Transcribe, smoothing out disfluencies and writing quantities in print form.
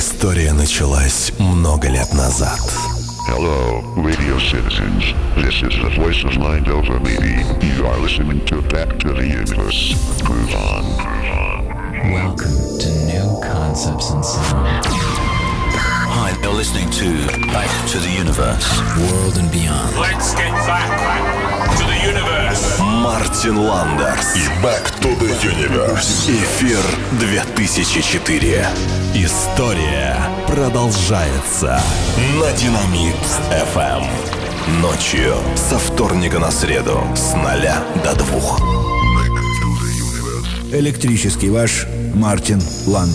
История началась много лет назад. Hello, radio citizens. This is the voice of Mind Over Meaty. You are listening to Back to the Universe. Groove on. Welcome to New Concepts in Sound. Hi, you're listening to Back to the Universe. World and Beyond. Let's get back to the universe. Мартин Ландерс и Back to the Universe. Эфир 2004. История продолжается на Динамит FM. Ночью со вторника на среду с 0 до 2. Электрический ваш Мартин Ландерс.